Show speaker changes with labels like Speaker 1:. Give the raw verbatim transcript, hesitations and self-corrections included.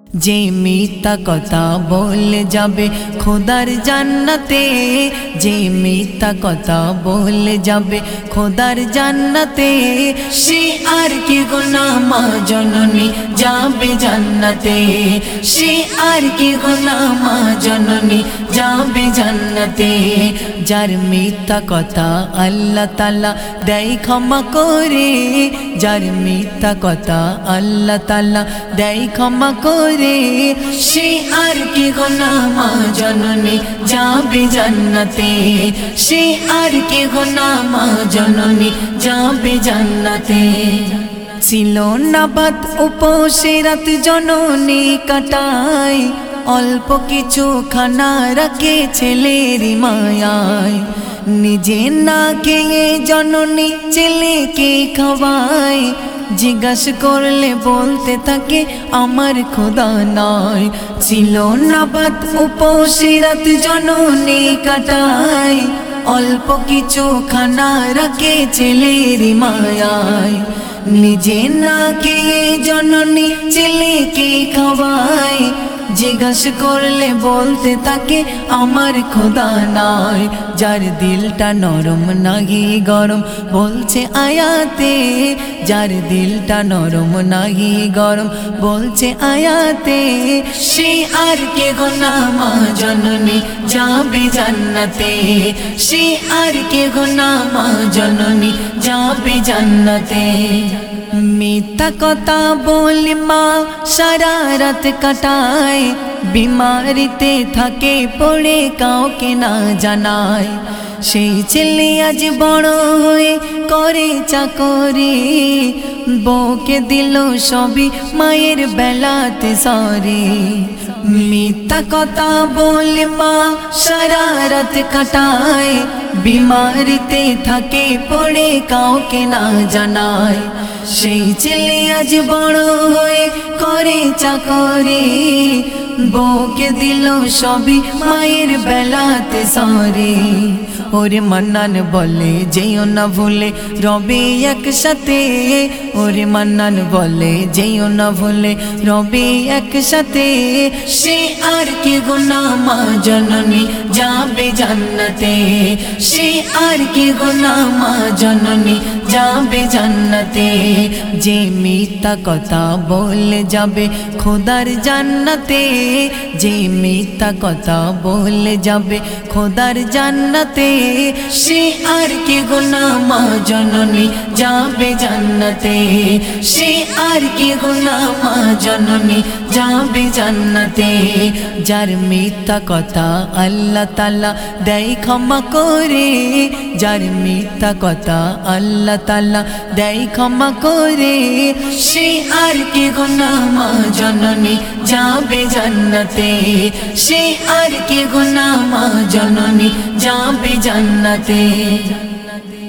Speaker 1: যে মিথ্যা কথা বলে যাবে খোদার জান্নাতে, যে মিথ্যা কথা বলে যাবে খোদার জান্নাতে, সে আর কি গুনাহ মা জননী যাবে জান্নাতে, সে আর কি গুনাহ মা জননী যাবে জান্নাতে। যার মিথ্যা কথা আল্লাহ তাআলা দেয় ক্ষমা করে, যার মিথ্যা কথা আল্লাহ তাআলা দেয় ক্ষমা করে, সে আর কি গুনাহ মা জননী যাবে জান্নাতে, সে আর কি গুনাহ মা জননী যাবে জান্নাতে। ছিল না ভাত উপসে রাত জননী কাটায়, অল্প কিছু খানা রাখে ছেলের মায়ায়, নিজে না খেয়ে জননী ছেলেকে খাওয়ায়, জিজ্ঞাস করলে বলতে থাকে আমার খোদা নাই। ছিল না ভাত উপসে রাত জননী কাটায়, অল্প কিছু খানা রাখে ছেলের মায়ায়, নিজে না খেয়ে জননী ছেলেকে খাওয়ায়, জিজ্ঞাস করলে বলতে থাকে আমার খোদা নাই। যার দিলটা নরম নাহি গরম বলছে আয়াতে, যার দিলটা নরম নাহি গরম বলছে আয়াতে, সে আর কে গুনাহ মা জননী যাবে জান্নাতে, সে আর কে গুনাহ মা জননী যাবে জান্নাতে। মিথ্যা কথা বলে মা সারা রাত কাটায়, বিমারিতে থাকে পড়ে কাউকে না জানায়, সেই ছেলে আজ বড় হয়ে করে চাকরি, বউকে দিল সবই মায়ের বেলাতে সরি। মিথ্যা কথা বলে মা সারা রাত কাটায়, বিমারিতে থাকে পড়ে কাউকে না জানায়, সেই ছেলে আজ বড় হয়ে করে চাকরি, বউকে দিল সবই মায়ের বেলাতে সরি। ওরে মান্নান বলে যেও না ভুলে রবে একসাথে, ওরে মান্নান বলে যেও না ভুলে রবে একসাথে, সে আর কি গুনাহ মা জননী যাবে জান্নাতে, সে আর কি গুনাহ মা জননী যাবে জান্নাতে। যে মিথ্যা কথা বলে যাবে খোদার জান্নাতে, যে মিথ্যা কথা বলে যাবে খোদার জান্নাতে, সে আর কি গুনাহ মা জননী যাবে জান্নাতে, সে আর কি গুনাহ মা জননী যাবে জান্নাতে। যার মিথ্যা কথা আল্লাহ তাআলা দেয় ক্ষমা করে, যার মিথ্যা কথা আল্লাহ তাআলা দেয় ক্ষমা করে, সে আর কি গুনাহ মা জননী যাবে জান্নাতে, সে আর কি গুনাহ মা জননী যাবে জান্নাতে।